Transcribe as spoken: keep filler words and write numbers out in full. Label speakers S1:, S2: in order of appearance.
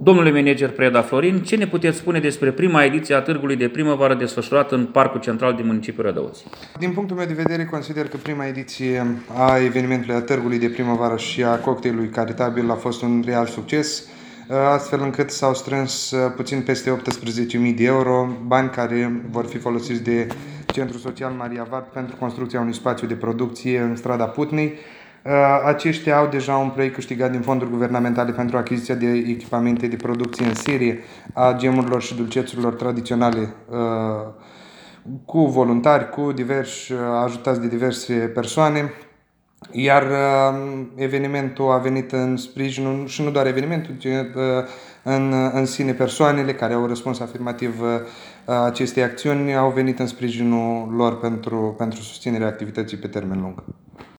S1: Domnule manager Preda Florin, ce ne puteți spune despre prima ediție a Târgului de Primăvară desfășurat în Parcul Central din municipiul Rădăuți?
S2: Din punctul meu de vedere, consider că prima ediție a evenimentului a Târgului de Primăvară și a cocktailului caritabil a fost un real succes, astfel încât s-au strâns puțin peste optsprezece mii de euro, bani care vor fi folosiți de Centrul Social Maria Vart pentru construcția unui spațiu de producție în strada Putnei. Aceștia au deja un proiect câștigat din fonduri guvernamentale pentru achiziția de echipamente de producție în serie a gemurilor și dulcețurilor tradiționale cu voluntari, cu diversi, ajutați de diverse persoane. Iar evenimentul a venit în sprijinul, și nu doar evenimentul, ci în, în sine persoanele care au răspuns afirmativ acestei acțiuni au venit în sprijinul lor pentru, pentru susținerea activității pe termen lung.